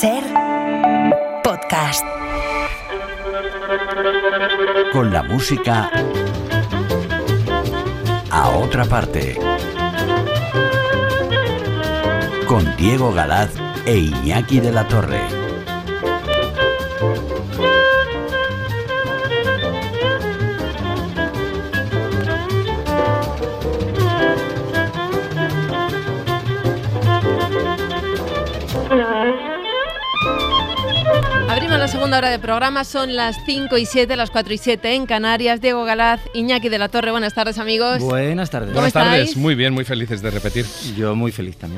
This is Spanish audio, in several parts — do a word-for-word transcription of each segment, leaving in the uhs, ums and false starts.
Ser podcast. Con la música a otra parte. Con Diego Galaz e Iñaki de la Torre. Abrimos la segunda hora de programa, son las cinco y siete, las cuatro y siete en Canarias. Diego Galaz, Iñaki de la Torre, buenas tardes, amigos. Buenas tardes. ¿Cómo Buenas estáis? tardes, muy bien, muy felices de repetir. Yo muy feliz también.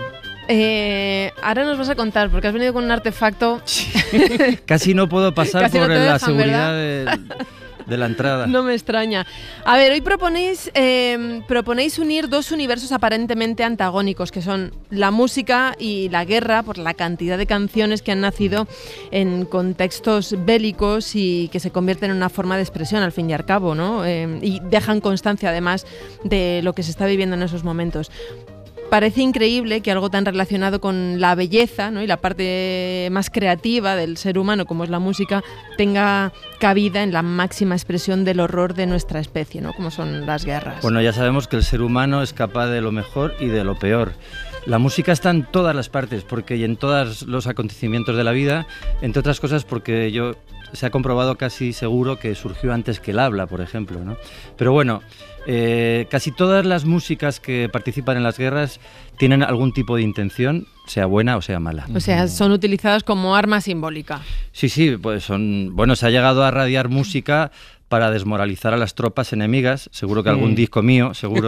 Eh, ahora nos vas a contar, porque has venido con un artefacto. Sí. Casi no puedo pasar Casi por no te la dejan, seguridad de, de la entrada. No me extraña. A ver, hoy proponéis, eh, proponéis unir dos universos aparentemente antagónicos, que son la música y la guerra, por la cantidad de canciones que han nacido en contextos bélicos y que se convierten en una forma de expresión, al fin y al cabo, ¿no? Eh, y dejan constancia, además, de lo que se está viviendo en esos momentos. Parece increíble que algo tan relacionado con la belleza, ¿no?, y la parte más creativa del ser humano, como es la música, tenga cabida en la máxima expresión del horror de nuestra especie, ¿no?, como son las guerras. Bueno, ya sabemos que el ser humano es capaz de lo mejor y de lo peor. La música está en todas las partes, porque y en todos los acontecimientos de la vida, entre otras cosas porque yo se ha comprobado casi seguro que surgió antes que el habla, por ejemplo, ¿no? Pero bueno, eh, casi todas las músicas que participan en las guerras tienen algún tipo de intención, sea buena o sea mala. O sea, son utilizadas como arma simbólica. Sí, sí, pues son. Bueno, se ha llegado a radiar música para desmoralizar a las tropas enemigas, seguro que algún mm. disco mío, seguro.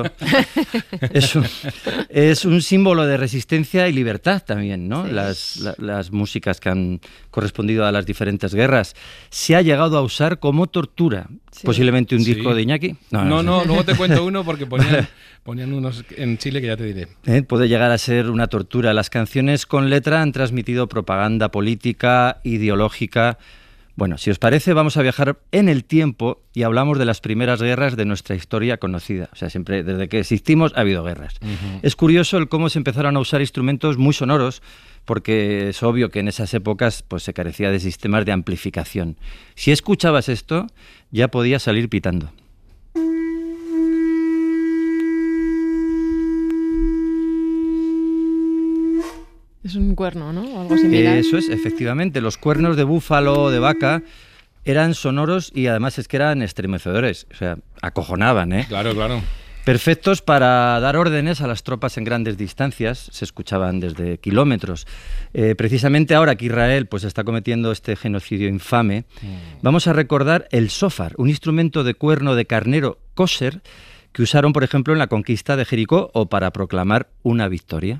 es, un, es un símbolo de resistencia y libertad también, ¿no? Sí. Las, la, las músicas que han correspondido a las diferentes guerras. Se ha llegado a usar como tortura. Sí. Posiblemente un sí. disco de Iñaki. No, no, no, no, luego te cuento uno porque ponían, ponían unos en Chile que ya te diré. ¿Eh? Puede llegar a ser una tortura. Las canciones con letra han transmitido propaganda política, ideológica. Bueno, si os parece, vamos a viajar en el tiempo y hablamos de las primeras guerras de nuestra historia conocida. O sea, siempre, desde que existimos, ha habido guerras. Uh-huh. Es curioso el cómo se empezaron a usar instrumentos muy sonoros, porque es obvio que en esas épocas pues, se carecía de sistemas de amplificación. Si escuchabas esto, ya podías salir pitando. Es un cuerno, ¿no? O algo similar. Eso es, efectivamente. Los cuernos de búfalo o de vaca eran sonoros y además es que eran estremecedores. O sea, acojonaban, ¿eh? Claro, claro. Perfectos para dar órdenes a las tropas en grandes distancias. Se escuchaban desde kilómetros. Eh, precisamente ahora que Israel pues, está cometiendo este genocidio infame, mm. vamos a recordar el shofar, un instrumento de cuerno de carnero kosher que usaron, por ejemplo, en la conquista de Jericó o para proclamar una victoria.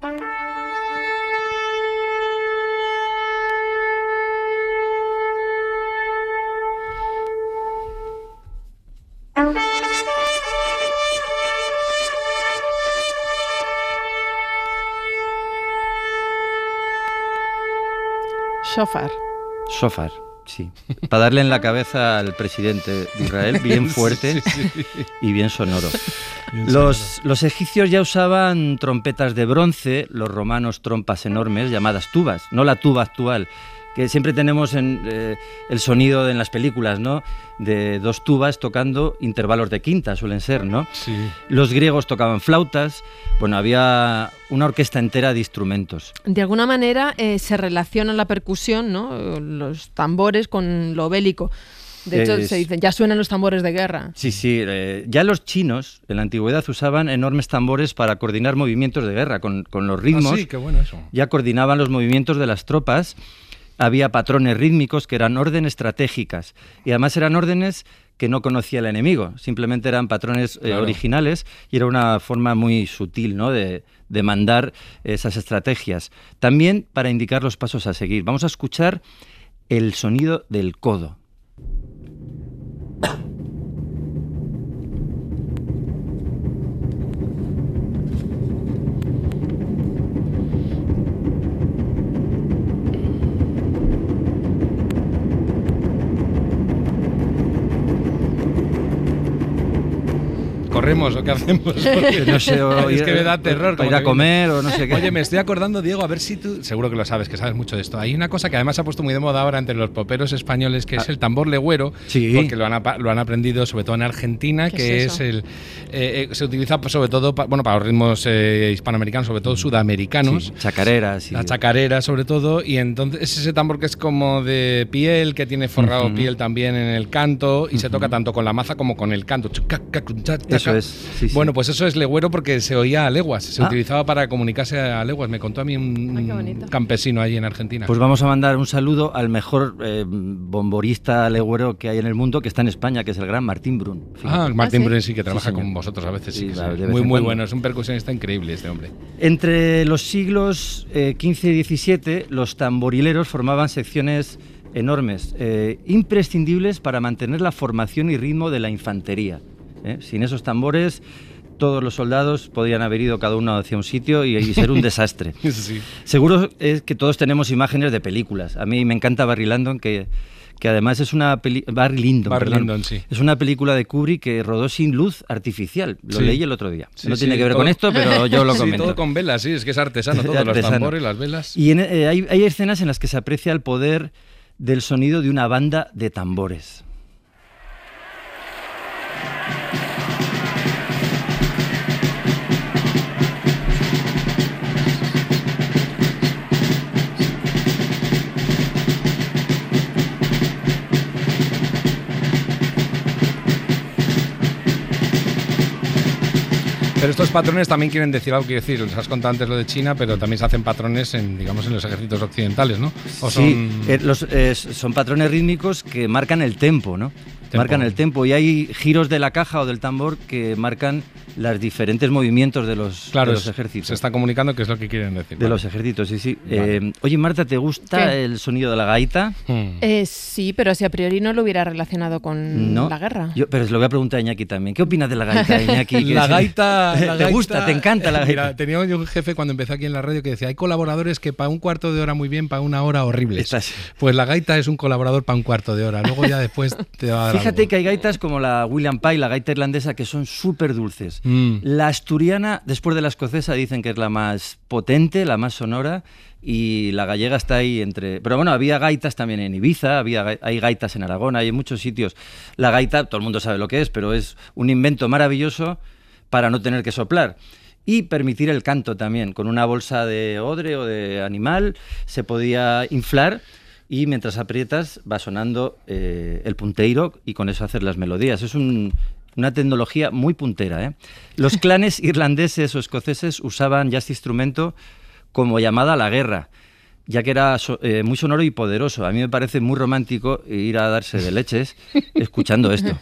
Shofar. Shofar, sí. Para darle en la cabeza al presidente de Israel, bien fuerte sí, sí, sí. y bien sonoro. Bien los, sonoro. Los egipcios ya usaban trompetas de bronce, los romanos trompas enormes llamadas tubas, no la tuba actual, que siempre tenemos en, eh, el sonido en las películas, ¿no? De dos tubas tocando intervalos de quinta, suelen ser, ¿no? Sí. Los griegos tocaban flautas, bueno, había una orquesta entera de instrumentos. De alguna manera eh, se relaciona la percusión, ¿no? Los tambores con lo bélico. De hecho, es, se dicen, ya suenan los tambores de guerra. Sí, sí. Eh, ya los chinos, en la antigüedad, usaban enormes tambores para coordinar movimientos de guerra, con, con los ritmos. Ah, sí, qué bueno eso. Ya coordinaban los movimientos de las tropas. Había patrones rítmicos que eran órdenes estratégicas y además eran órdenes que no conocía el enemigo, simplemente eran patrones eh, claro. originales y era una forma muy sutil, ¿no?, de, de mandar esas estrategias. También para indicar los pasos a seguir. Vamos a escuchar el sonido del codo. corremos o qué hacemos? Porque no sé, o es ir, que me da terror. Ir a comer o no sé qué. Oye, me estoy acordando, Diego, a ver si tú, seguro que lo sabes, que sabes mucho de esto. Hay una cosa que además se ha puesto muy de moda ahora entre los poperos españoles, que es el tambor legüero, sí. porque lo han, lo han aprendido sobre todo en Argentina, que es, es el eh, eh, se utiliza sobre todo pa, bueno, para los ritmos eh, hispanoamericanos, sobre todo sudamericanos. Sí, chacareras. Sí. La chacarera, sobre todo, y entonces es ese tambor que es como de piel, que tiene forrado uh-huh. piel también en el canto, y uh-huh. se toca tanto con la maza como con el canto. Eso es. Sí, sí. Bueno, pues eso es legüero porque se oía a leguas, se ah. utilizaba para comunicarse a leguas. Me contó a mí un Ay, campesino allí en Argentina. Pues vamos a mandar un saludo al mejor eh, bomborista legüero que hay en el mundo, que está en España, que es el gran Martín Brun. Fíjate. Ah, el Martín ¿Ah, sí? Brun sí, que trabaja sí, con vosotros a veces. Sí, sí, sí. Vez Muy, muy cuando. bueno. Es un percusionista increíble este hombre. Entre los siglos eh, quince y diecisiete, los tamborileros formaban secciones enormes, eh, imprescindibles para mantener la formación y ritmo de la infantería. ¿eh? Sin esos tambores, todos los soldados podían haber ido cada uno hacia un sitio y, y ser un desastre. Sí. Seguro es que todos tenemos imágenes de películas. A mí me encanta Barry Lyndon, que, que además es una peli- Barry Lyndon, Barry perdón, Lyndon, sí. es una película de Kubrick que rodó sin luz artificial. Lo sí. leí el otro día. Sí, no sí, tiene que ver todo, con esto, pero yo lo comento. Sí, todo con velas, sí, es que es artesano, todos artesano. los tambores, las velas. Y en, eh, hay, hay escenas en las que se aprecia el poder del sonido de una banda de tambores. Pero estos patrones también quieren decir algo, quiero decir, les has contado antes lo de China, pero también se hacen patrones en, digamos, en los ejércitos occidentales, ¿no? ¿O sí, son... eh, los, eh, son patrones rítmicos que marcan el tempo, ¿no? Tempo. Marcan el tempo, y hay giros de la caja o del tambor que marcan los diferentes movimientos de los, claro, de los ejércitos. Se está comunicando qué es lo que quieren decir. De vale. los ejércitos, sí, sí. Vale. Eh, oye, Marta, ¿te gusta ¿Qué? el sonido de la gaita? Hmm. Eh, sí, pero si a priori no lo hubiera relacionado con ¿No? la guerra. Yo, pero se lo voy a preguntar a Iñaki también. ¿Qué opinas de la gaita, Iñaki? La gaita, ¿Te la gaita, gusta? ¿Te encanta la gaita? Mira, tenía yo un jefe cuando empecé aquí en la radio que decía, hay colaboradores que para un cuarto de hora muy bien, para una hora horribles. Estás... Pues la gaita es un colaborador para un cuarto de hora, luego ya después te va a dar Fíjate algo. que hay gaitas como la William Pye, la gaita irlandesa, que son súper dulces. Mm. La asturiana, después de la escocesa, dicen que es la más potente, la más sonora, y la gallega está ahí entre... Pero bueno, había gaitas también en Ibiza, había, hay gaitas en Aragón, hay en muchos sitios. La gaita, todo el mundo sabe lo que es, pero es un invento maravilloso para no tener que soplar. Y permitir el canto también. Con una bolsa de odre o de animal se podía inflar y mientras aprietas va sonando eh, el punteiro y con eso hacer las melodías. Es un, una tecnología muy puntera, ¿eh? Los clanes irlandeses o escoceses usaban ya este instrumento como llamada a la guerra, ya que era so, eh, muy sonoro y poderoso. A mí me parece muy romántico ir a darse de leches escuchando esto.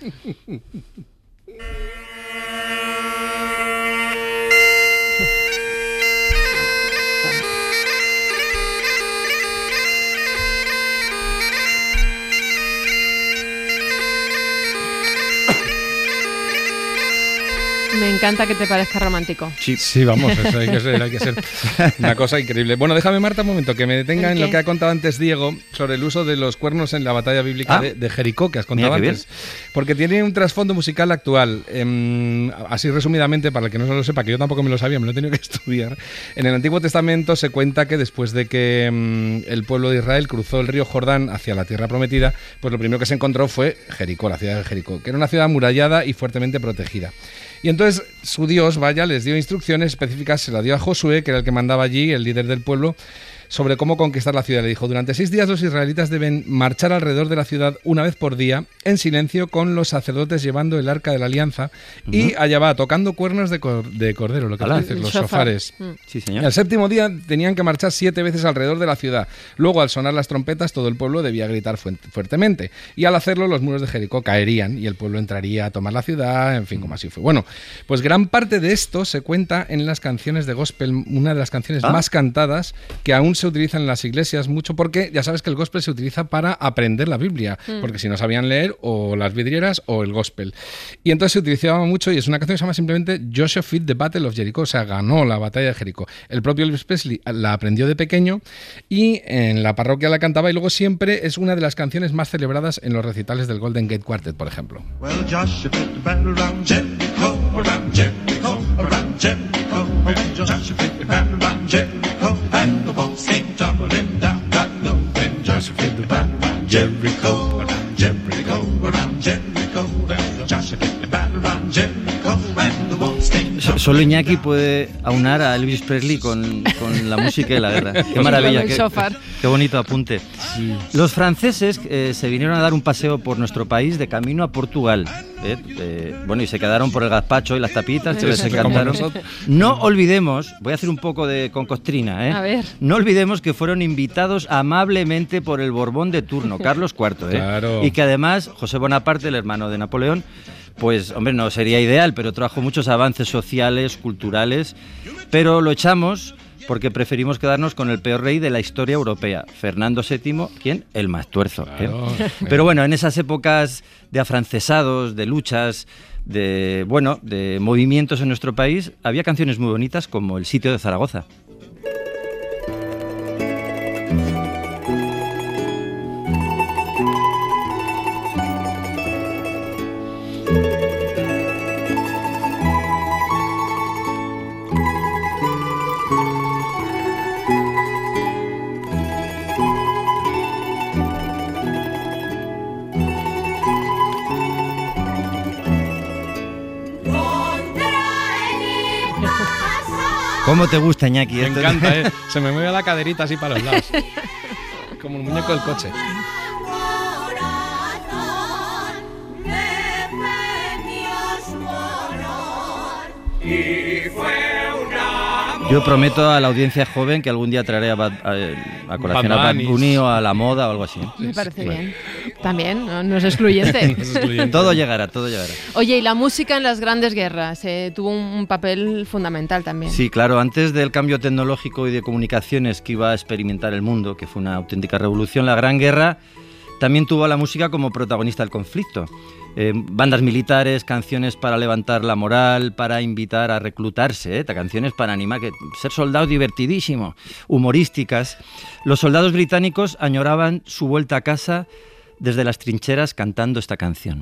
Me encanta que te parezca romántico. Sí, sí, vamos, eso hay que ser, hay que ser una cosa increíble. Bueno, déjame, Marta, un momento, que me detenga en lo que ha contado antes Diego sobre el uso de los cuernos en la batalla bíblica ah, de, de Jericó, que has contado antes. Porque tiene un trasfondo musical actual. Eh, así resumidamente, para el que no se lo sepa, que yo tampoco me lo sabía, me lo he tenido que estudiar. En el Antiguo Testamento se cuenta que después de que eh, el pueblo de Israel cruzó el río Jordán hacia la tierra prometida, pues lo primero que se encontró fue Jericó, la ciudad de Jericó, que era una ciudad amurallada y fuertemente protegida. Y entonces su Dios, vaya, les dio instrucciones específicas, se las dio a Josué, que era el que mandaba allí, el líder del pueblo, sobre cómo conquistar la ciudad. Le dijo, durante seis días los israelitas deben marchar alrededor de la ciudad una vez por día, en silencio, con los sacerdotes llevando el arca de la alianza, uh-huh. y allá va, tocando cuernos de, cor- de cordero, lo que dices, los shofares. Mm. Sí, señor. El séptimo día tenían que marchar siete veces alrededor de la ciudad. Luego, al sonar las trompetas, todo el pueblo debía gritar fu- fuertemente. Y al hacerlo, los muros de Jericó caerían y el pueblo entraría a tomar la ciudad, en fin, como así fue. Bueno, pues gran parte de esto se cuenta en las canciones de gospel, una de las canciones ah. más cantadas, que aún se utiliza en las iglesias mucho porque ya sabes que el gospel se utiliza para aprender la Biblia, mm. porque si no sabían leer o las vidrieras o el gospel. Y entonces se utilizaba mucho y es una canción que se llama simplemente Joshua Fit the Battle of Jericho, o sea, ganó la batalla de Jericó. El propio Elvis Presley la aprendió de pequeño y en la parroquia la cantaba y luego siempre es una de las canciones más celebradas en los recitales del Golden Gate Quartet, por ejemplo. Well, Joshua fit the battle around Jericho, around Jericho, around Jericho, around Joshua fit the battle around Jericho, and the walls came tumbling down, down, down, when Joshua fit the battle around Jericho, around Jericho, around Jericho, around Joshua fit the battle around Jericho, and the walls came down. Solo Iñaki puede aunar a Elvis Presley con, con la música y la guerra. Qué maravilla, qué, qué bonito apunte. Sí. Los franceses eh, se vinieron a dar un paseo por nuestro país de camino a Portugal. Eh, eh, bueno, y se quedaron por el gazpacho y las tapitas que les encantaron. No olvidemos, voy a hacer un poco de concostrina, ¿eh? A ver. No olvidemos que fueron invitados amablemente por el Borbón de turno, Carlos cuarto, ¿eh? Claro. Y que además José Bonaparte, el hermano de Napoleón, pues, hombre, no sería ideal, pero trajo muchos avances sociales, culturales, pero lo echamos porque preferimos quedarnos con el peor rey de la historia europea, Fernando séptimo, ¿quién? El más tuerzo. Claro. ¿eh? Pero bueno, en esas épocas de afrancesados, de luchas, de, bueno, de movimientos en nuestro país, había canciones muy bonitas como El sitio de Zaragoza. ¿Cómo te gusta, Iñaki? Me esto? encanta, ¿eh? Se me mueve la caderita así para los lados. Como el muñeco del coche. Yo prometo a la audiencia joven que algún día traeré a, Bad, a, a colación Bad a Bad Bunny o a la moda o algo así. Me parece bueno. bien. También, no, no es excluyente. No es excluyente. Todo llegará, todo llegará. Oye, y la música en las grandes guerras eh, tuvo un, un papel fundamental también. Sí, claro. Antes del cambio tecnológico y de comunicaciones que iba a experimentar el mundo, que fue una auténtica revolución, la Gran Guerra también tuvo a la música como protagonista del conflicto. Eh, bandas militares, canciones para levantar la moral, para invitar a reclutarse, ¿eh? canciones para animar, que ser soldado divertidísimo, humorísticas. Los soldados británicos añoraban su vuelta a casa desde las trincheras cantando esta canción.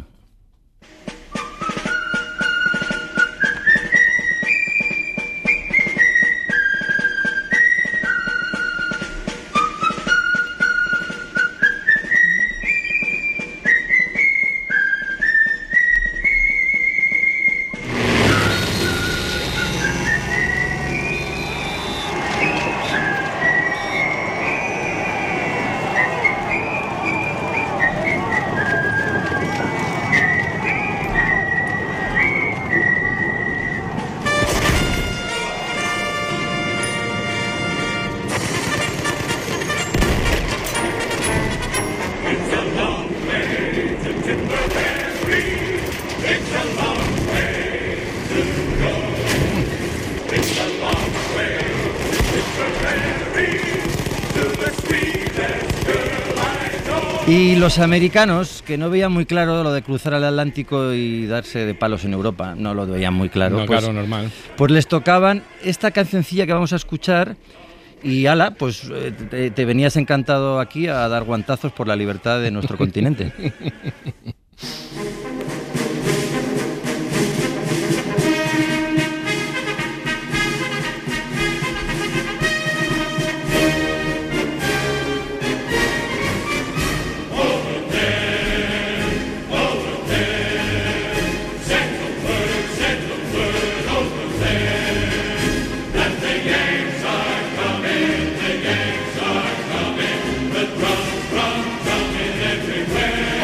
Y los americanos, que no veían muy claro lo de cruzar el Atlántico y darse de palos en Europa, no lo veían muy claro. No, pues, claro, normal. Pues les tocaban esta cancioncilla que vamos a escuchar y ala, pues te, te venías encantado aquí a dar guantazos por la libertad de nuestro continente.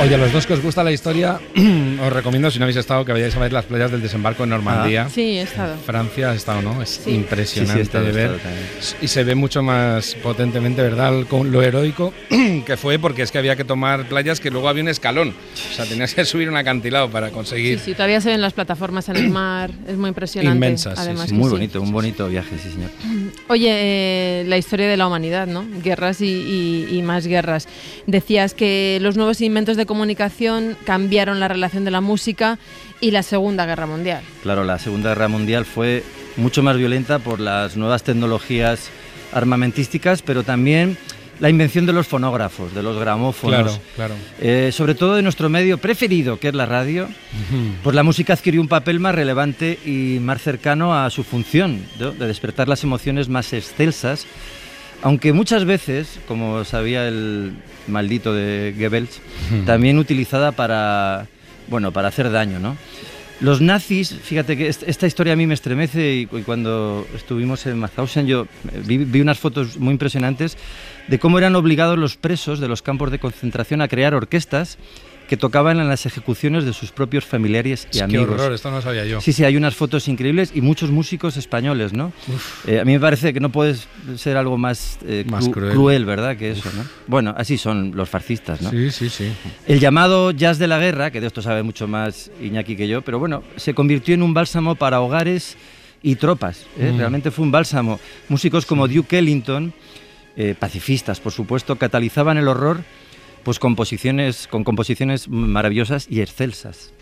Oye, a los dos que os gusta la historia, os recomiendo, si no habéis estado, que vayáis a ver las playas del desembarco en Normandía. Ah. Sí, he estado. Francia ha estado, ¿no? Es sí. impresionante sí, sí, estado, de ver. Y se ve mucho más potentemente, ¿verdad?, con lo heroico que fue, porque es que había que tomar playas que luego había un escalón. O sea, tenías que subir un acantilado para conseguir. Sí, sí, todavía se ven las plataformas en el mar, es muy impresionante. Inmensas, además, sí, sí. Muy sí. bonito, un bonito viaje, sí, señor. Oye, eh, la historia de la humanidad, ¿no? Guerras y, y, y más guerras. Decías que los nuevos inventos de comunicación cambiaron la relación de la música y la Segunda Guerra Mundial. Claro, la Segunda Guerra Mundial fue mucho más violenta por las nuevas tecnologías armamentísticas, pero también la invención de los fonógrafos, de los gramófonos. Claro, claro. Eh, sobre todo de nuestro medio preferido, que es la radio, uh-huh. pues la música adquirió un papel más relevante y más cercano a su función, ¿no?, de despertar las emociones más excelsas, aunque muchas veces, como sabía el maldito de Goebbels, uh-huh. también utilizada para, bueno, para hacer daño, ¿no? Los nazis, fíjate que esta historia a mí me estremece, y cuando estuvimos en Mauthausen yo vi, vi unas fotos muy impresionantes de cómo eran obligados los presos de los campos de concentración a crear orquestas que tocaban en las ejecuciones de sus propios familiares y es amigos. ¡Qué horror! Esto no lo sabía yo. Sí, sí, hay unas fotos increíbles y muchos músicos españoles, ¿no? Eh, a mí me parece que no puede ser algo más, eh, más cru- cruel. cruel, ¿verdad?, que eso, ¿no? Bueno, así son los fascistas, ¿no? Sí, sí, sí. El llamado jazz de la guerra, que de esto sabe mucho más Iñaki que yo, pero bueno, se convirtió en un bálsamo para hogares y tropas, ¿eh? Mm. Realmente fue un bálsamo. Músicos como sí. Duke Ellington, eh, pacifistas, por supuesto, catalizaban el horror pues composiciones, con composiciones maravillosas y excelsas.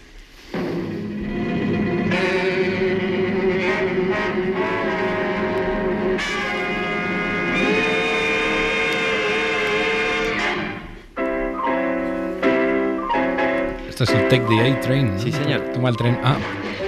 Esto es el Take the A-Train, ¿no? Sí, señor. Toma el tren A.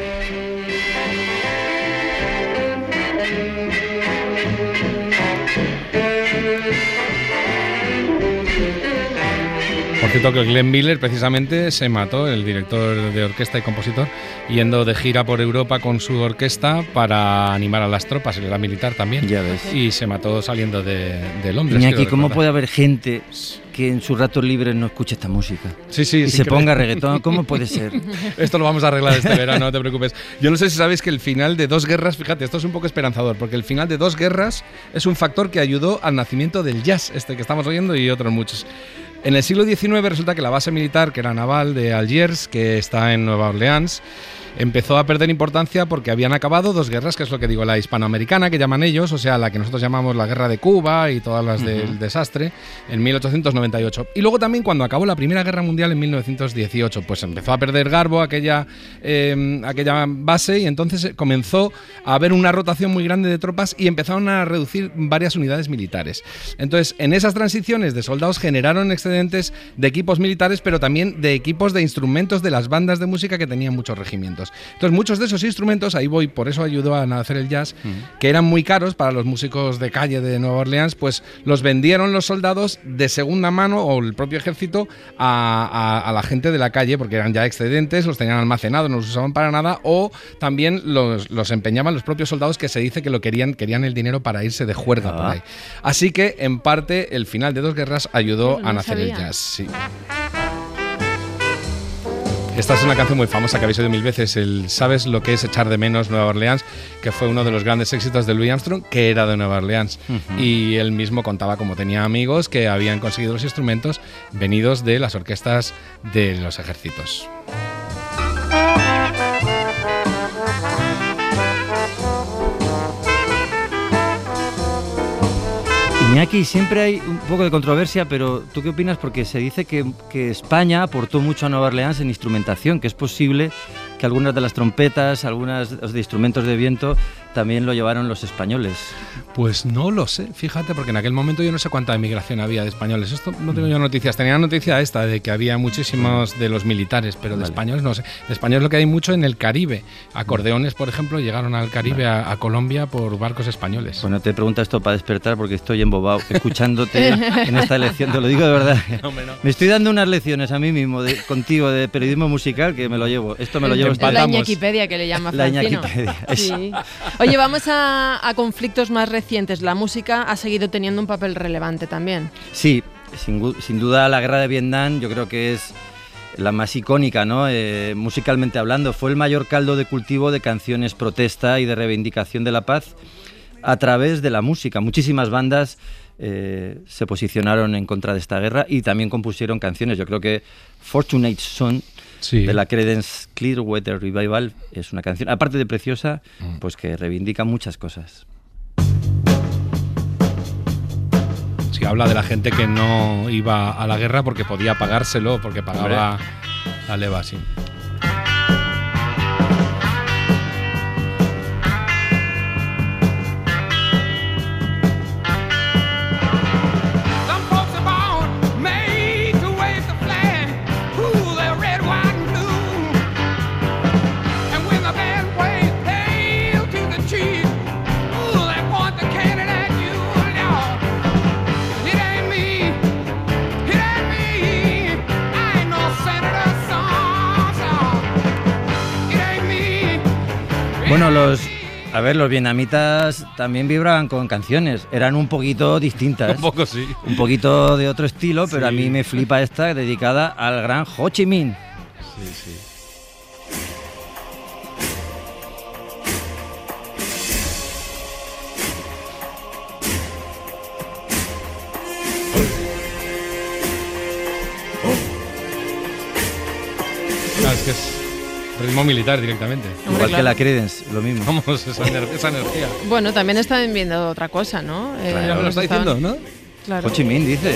Por cierto, que Glenn Miller precisamente se mató, el director de orquesta y compositor, yendo de gira por Europa con su orquesta para animar a las tropas, él era militar también. Ya ves. Y se mató saliendo de, de Londres. Iñaki, ¿cómo puede haber gente que en sus ratos libres no escuche esta música? Sí, sí. Y se ponga reggaetón, ¿cómo puede ser? Esto lo vamos a arreglar este verano, no te preocupes. Yo no sé si sabéis que el final de Dos Guerras, fíjate, esto es un poco esperanzador, porque el final de Dos Guerras es un factor que ayudó al nacimiento del jazz, este que estamos oyendo, y otros muchos. En el siglo diecinueve resulta que la base militar, que era naval de Algiers, que está en Nueva Orleans, empezó a perder importancia porque habían acabado dos guerras, que es lo que digo, la hispanoamericana, que llaman ellos, o sea, la que nosotros llamamos la guerra de Cuba y todas las uh-huh. del desastre, en mil ochocientos noventa y ocho. Y luego también cuando acabó la Primera Guerra Mundial en mil novecientos dieciocho, pues empezó a perder garbo aquella, eh, aquella base, y entonces comenzó a haber una rotación muy grande de tropas y empezaron a reducir varias unidades militares. Entonces, en esas transiciones de soldados generaron excedentes de equipos militares, pero también de equipos de instrumentos de las bandas de música que tenían muchos regimientos. Entonces muchos de esos instrumentos, ahí voy, por eso ayudó a nacer el jazz, mm. que eran muy caros para los músicos de calle de Nueva Orleans, pues los vendieron los soldados de segunda mano o el propio ejército a, a, a la gente de la calle, porque eran ya excedentes, los tenían almacenados, no los usaban para nada, o también los, los empeñaban los propios soldados, que se dice que lo querían, querían el dinero para irse de juerga ah. por ahí. Así que en parte el final de Dos Guerras ayudó no, no a nacer sabía. el jazz. Sí. Esta es una canción muy famosa que habéis oído mil veces, el ¿sabes lo que es echar de menos Nueva Orleans?, que fue uno de los grandes éxitos de Louis Armstrong, que era de Nueva Orleans. Uh-huh. Y él mismo contaba cómo tenía amigos que habían conseguido los instrumentos venidos de las orquestas de los ejércitos. Iñaki, siempre hay un poco de controversia, pero ¿tú qué opinas? Porque se dice que, que España aportó mucho a Nueva Orleans en instrumentación, que es posible que algunas de las trompetas, algunas de instrumentos de viento también lo llevaron los españoles. Pues no lo sé, fíjate, porque en aquel momento yo no sé cuánta emigración había de españoles. Esto no tengo yo noticias. Tenía noticia esta de que había muchísimos de los militares, pero de vale. españoles no sé. De españoles lo que hay mucho en el Caribe. Acordeones, por ejemplo, llegaron al Caribe, vale. a, a Colombia por barcos españoles. Bueno, te pregunto esto para despertar porque estoy embobado escuchándote en esta lección, te lo digo de verdad. No, no. Me estoy dando unas lecciones a mí mismo, de, contigo, de periodismo musical, que me lo llevo. Esto me lo llevo. Es la Iñakipedia, que le llama Francino. La Iñakipedia. Sí. Oye, vamos a, a conflictos más recientes. La música ha seguido teniendo un papel relevante también. Sí, sin, sin duda la guerra de Vietnam yo creo que es la más icónica, ¿no? Eh, musicalmente hablando, fue el mayor caldo de cultivo de canciones protesta y de reivindicación de la paz a través de la música. Muchísimas bandas eh, se posicionaron en contra de esta guerra y también compusieron canciones. Yo creo que Fortunate Son, sí, de la Creedence Clearwater Revival, es una canción, aparte de preciosa, pues que reivindica muchas cosas. Sí, habla de la gente que no iba a la guerra porque podía pagárselo, porque pagaba Hombre. la leva, sí. Bueno, los, a ver, los vietnamitas también vibraban con canciones, eran un poquito distintas. Un poco sí. Un poquito de otro estilo, pero sí, a mí me flipa esta dedicada al gran Ho Chi Minh. Sí, sí. Claro, es que es ritmo militar directamente. Hombre, Igual claro. que la Creedence, lo mismo. Vamos, esa, ener esa energía. Bueno, también están viendo otra cosa, ¿no? Eh, claro, lo está estaban... diciendo, ¿no? Claro. Ho Chi Minh dice.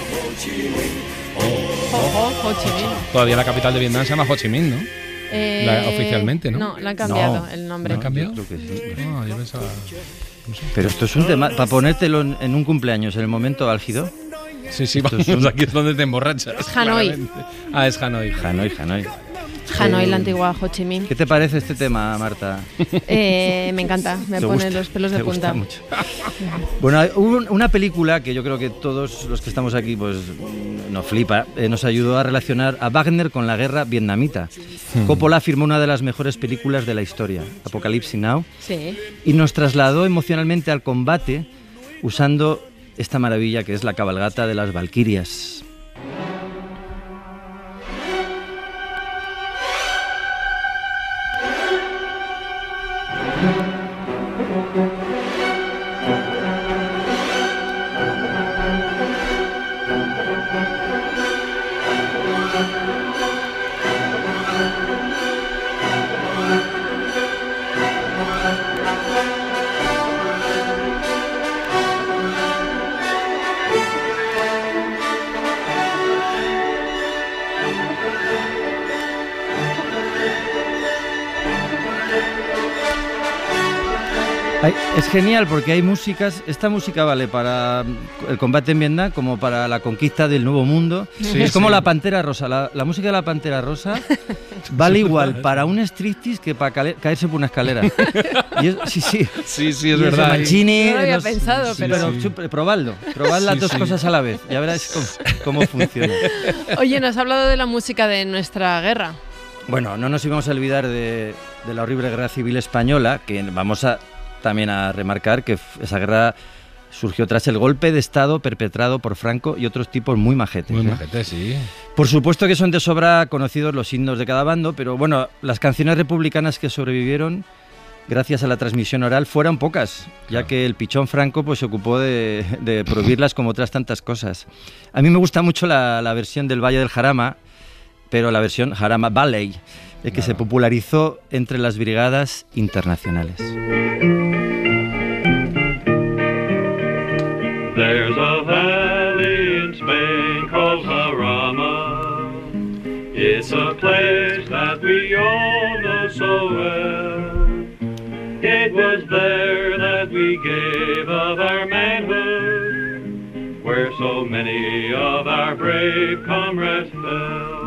Ho, Ho, Ho Chi Minh. Todavía la capital de Vietnam se llama Ho Chi Minh, ¿no? Eh, la, oficialmente, ¿no? No, la han cambiado no. el nombre. ¿La han cambiado? Yo creo que sí. No, yo pensaba... No sé. Pero esto es un tema, para ponértelo en, en un cumpleaños, en el momento álgido. Sí, sí, vamos, es un... aquí es donde te emborrachas. Es Hanoi. Claramente. Ah, es Hanoi. Hanoi, Hanoi. Hanoi, eh, la antigua Ho Chi Minh. ¿Qué te parece este tema, Marta? Eh, me encanta, me pone gusta, los pelos de me punta. Gusta mucho. Bueno, hubo una película que yo creo que todos los que estamos aquí pues nos flipa, eh, nos ayudó a relacionar a Wagner con la guerra vietnamita. Hmm. Coppola firmó una de las mejores películas de la historia, Apocalypse Now, sí, y nos trasladó emocionalmente al combate usando esta maravilla que es la cabalgata de las Valquirias. Hay, es genial porque hay músicas, esta música vale para el combate en Vietnam como para la conquista del Nuevo Mundo. Sí, es como sí. la Pantera Rosa, la, la música de la Pantera Rosa vale igual para un striptease que para cale, caerse por una escalera. Y es, sí, sí. Sí, sí, es y verdad. Mancini, no lo había los, pensado, sí, pero... Sí. pero probadlo, probad las sí, dos sí. cosas a la vez, ya verás cómo, cómo funciona. Oye, nos has hablado de la música de nuestra guerra. Bueno, no nos íbamos a olvidar de, de la horrible guerra civil española, que vamos a también a remarcar que esa guerra surgió tras el golpe de Estado perpetrado por Franco y otros tipos muy majetes. Muy ¿eh? majetes, sí. Por supuesto que son de sobra conocidos los himnos de cada bando, pero bueno, las canciones republicanas que sobrevivieron gracias a la transmisión oral fueron pocas, ya claro. que el pichón Franco pues, se ocupó de, de prohibirlas como otras tantas cosas. A mí me gusta mucho la, la versión del Valle del Jarama, pero la versión Jarama Ballet, que claro. se popularizó entre las brigadas internacionales. There's a valley in Spain called Jarama. It's a place that we all know so well. It was there that we gave of our manhood, where so many of our brave comrades fell.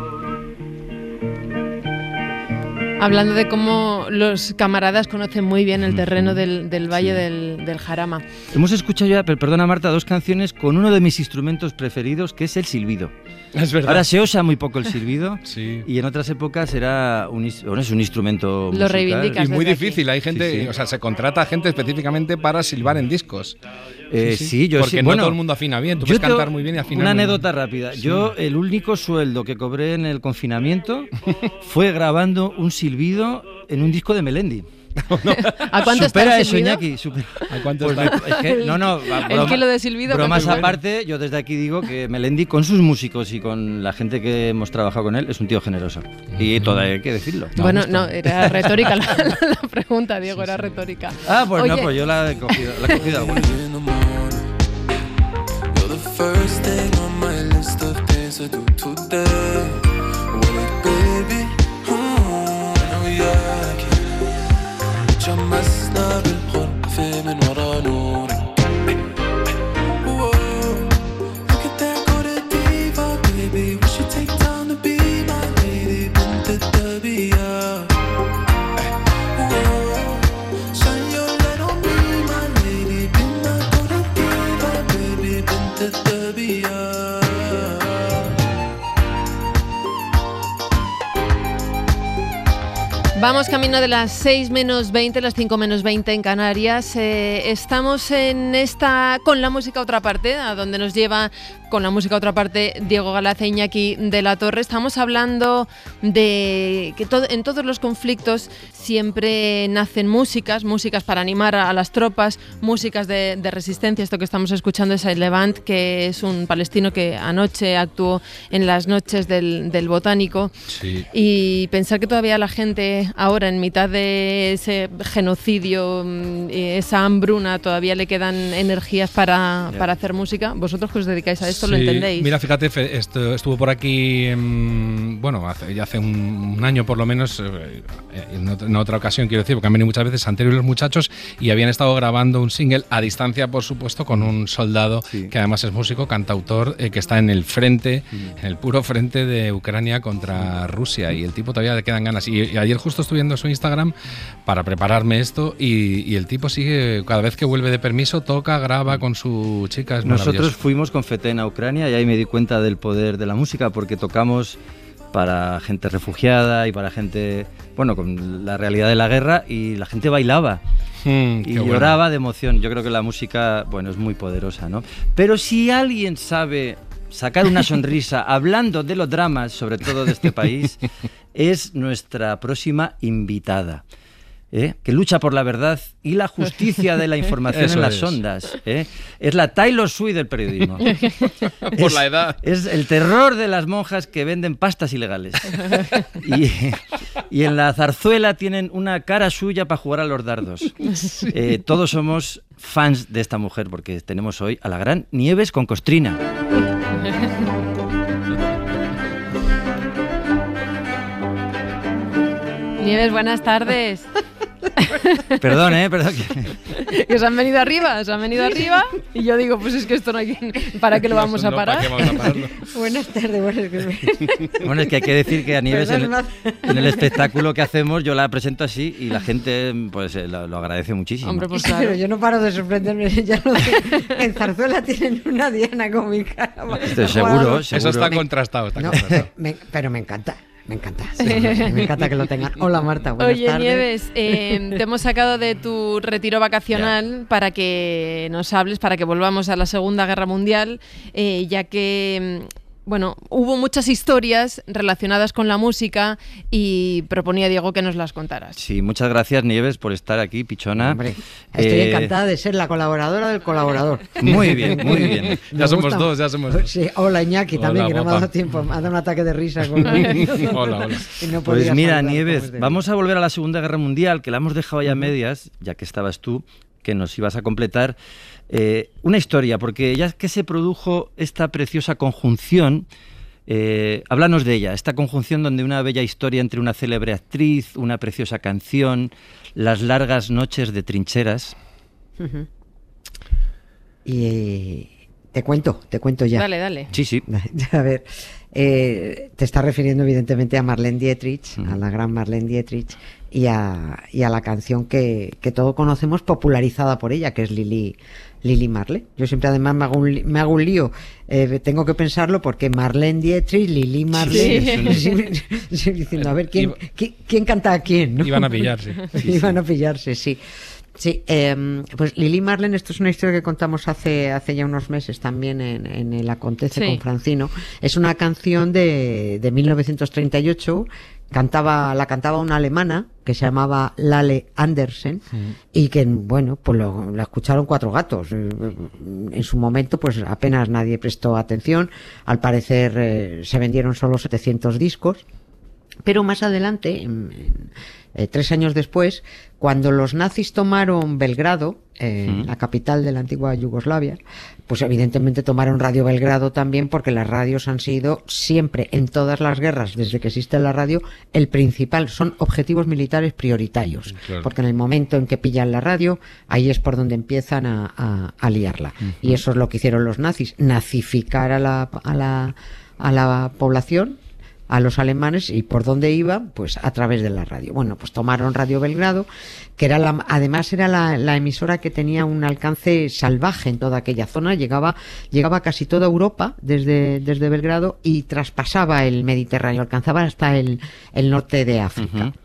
Hablando de cómo los camaradas conocen muy bien el terreno del, del Valle sí. del, del Jarama. Hemos escuchado ya, perdona Marta, dos canciones con uno de mis instrumentos preferidos, que es el silbido. Es verdad. Ahora se usa muy poco el silbido sí. y en otras épocas era un, bueno, es un instrumento Lo musical. reivindicas Y muy desde difícil, aquí. hay gente, Sí, sí. o sea, se contrata a gente específicamente para silbar en discos. Eh, sí, sí, yo Porque sí. no bueno, todo el mundo afina bien, tú yo puedes tengo cantar muy bien y afinar una muy anécdota bien. rápida. Yo, el único sueldo que cobré en el confinamiento fue grabando un silbido en un disco de Melendi. ¿A cuánto está supera el eso, silbido? Iñaki. Supera. ¿A cuánto Pues está? me- es que, no, no, va, El kilo de silbido, bromas pues, bueno. aparte, yo desde aquí digo que Melendi, con sus músicos y con la gente que hemos trabajado con él, es un tío generoso. Y todo hay que decirlo. Bueno, no, era retórica la, la- la pregunta, Diego, era retórica. Ah, pues Oye, no, pues yo la he cogido, la he cogido alguna. In the morning, you're the first thing on my list of things to do today. Wait, baby, hmm, I know you're keen. تجمسنا بالغرف من ورا نورك. Whoa, look at that good diva, baby. We should take time to be my lady. بنت الطبيعة. Whoa, shine your light on me, my lady. Be my good diva, baby. بنت الطبيعة. vamos camino de las seis menos veinte, las cinco menos veinte en Canarias. Eh, estamos en esta con la música a otra parte, a donde nos lleva con la música a otra parte Diego Galaz e Iñaki de la Torre. Estamos hablando de que todo, en todos los conflictos siempre nacen músicas, músicas para animar a, a las tropas, músicas de, de resistencia. Esto que estamos escuchando es el Levant, que es un palestino que anoche actuó en las noches del, del Botánico. Sí. Y pensar que todavía la gente ahora, en mitad de ese genocidio, mm, y esa hambruna, todavía le quedan energías para, Ya. para hacer música. Vosotros que os dedicáis a esto Sí, lo entendéis. Mira, fíjate, Fe, esto, estuvo por aquí, mm, bueno, hace, ya hace un, un año por lo menos, eh, en, otra, en otra ocasión quiero decir, porque han venido muchas veces Santero y los muchachos y habían estado grabando un single a distancia, por supuesto, con un soldado Sí. que además es músico, cantautor, eh, que está en el frente, en el puro frente de Ucrania contra Rusia, y el tipo todavía le quedan ganas. Y, y ayer justo estuve viendo su Instagram para prepararme esto y, y el tipo sigue, cada vez que vuelve de permiso, toca, graba con su chica, es Nosotros maravilloso. fuimos con Feten a Ucrania y ahí me di cuenta del poder de la música, porque tocamos para gente refugiada y para gente, bueno, con la realidad de la guerra, y la gente bailaba Mm, y qué bueno. lloraba de emoción. Yo creo que la música, bueno, es muy poderosa, ¿no? Pero si alguien sabe sacar una sonrisa hablando de los dramas, sobre todo de este país, es nuestra próxima invitada. ¿eh? Que lucha por la verdad y la justicia de la información Eso en las es. ondas. ¿eh? Es la Taylor Swift del periodismo. Por Es- la edad. Es el terror de las monjas que venden pastas ilegales. Y, y en la zarzuela tienen una cara suya para jugar a los dardos. Eh, todos somos fans de esta mujer, porque tenemos hoy a la gran Nieves con Costrina. Nieves, buenas tardes. Perdón, ¿eh? Perdón. Que os han venido arriba, os han venido arriba. Y yo digo, pues es que esto no hay quien- ¿para qué lo vamos a No, ¿para parar? qué vamos a pararlo? Buenas tardes, bueno, es que me- Bueno, es que hay que decir que a Nieves en, Perdón, en el espectáculo que hacemos yo la presento así y la gente pues eh, lo, lo agradece muchísimo. Hombre, pues Pero claro. yo no paro de sorprenderme. Ya lo sé. En Zarzuela tienen una diana cómica. Estoy seguro, Eso seguro. está contrastado, está No, contrastado. me- pero me encanta, me encanta. sí, me encanta que lo tengan. Hola Marta, buenas Oye, tardes. Nieves, eh, te hemos sacado de tu retiro vacacional para que nos hables, para que volvamos a la Segunda Guerra Mundial, eh, ya que, mm, bueno, hubo muchas historias relacionadas con la música y proponía Diego que nos las contaras. Sí, muchas gracias Nieves por estar aquí, pichona. Hombre, estoy Eh, encantada de ser la colaboradora del colaborador. Muy bien, muy bien. Ya Me somos gusta- dos, ya somos dos. Sí, hola Iñaki también, Hola, que no me ha guapa. dado tiempo. Me ha dado un ataque de risa. Con... Hola, hola. Y no Pues podía mira, saludar como Nieves, es debido. vamos a volver a la Segunda Guerra Mundial, que la hemos dejado ya a medias, ya que estabas tú, que nos ibas a completar. Eh, una historia, porque ya que se produjo esta preciosa conjunción, eh, háblanos de ella, esta conjunción donde una bella historia entre una célebre actriz, una preciosa canción, las largas noches de trincheras. Ujú. Y eh, te cuento, te cuento ya. Dale, dale. Sí, sí. A ver, eh, te estás refiriendo evidentemente a Marlene Dietrich, Ujú. a la gran Marlene Dietrich, y a, y a la canción que, que todos conocemos, popularizada por ella, que es Lili, Lili Marlene. Yo siempre además me hago un, me hago un lío, eh, tengo que pensarlo porque Marlene Dietrich, Lili Marlene, sí. Sí, sí, diciendo a ver quién, quién, quién canta a quién, ¿no? Iban a pillarse. Sí, Iban sí. a pillarse, sí. Sí, eh, pues Lili Marlene, esto es una historia que contamos hace hace ya unos meses también en, en el Acontece sí. con Francino. Es una canción de, de mil novecientos treinta y ocho. Cantaba, la cantaba una alemana que se llamaba Lale Andersen mm. y que, bueno, pues lo, la escucharon cuatro gatos. En su momento, pues apenas nadie prestó atención. Al parecer eh, se vendieron solo setecientos discos. Pero más adelante, en, en, eh, tres años después, cuando los nazis tomaron Belgrado, eh, mm. la capital de la antigua Yugoslavia, pues evidentemente tomaron Radio Belgrado también, porque las radios han sido siempre, en todas las guerras, desde que existe la radio, el principal, son objetivos militares prioritarios. Claro. Porque en el momento en que pillan la radio, ahí es por donde empiezan a, a, a liarla. Mm-hmm. Y eso es lo que hicieron los nazis, nazificar a la, a la, a la población, a los alemanes. ¿Y por dónde iban? Pues a través de la radio. Bueno, pues tomaron Radio Belgrado, que era la, además era la, la emisora que tenía un alcance salvaje en toda aquella zona. Llegaba, llegaba a casi toda Europa desde, desde Belgrado y traspasaba el Mediterráneo, alcanzaba hasta el, el norte de África. Uh-huh.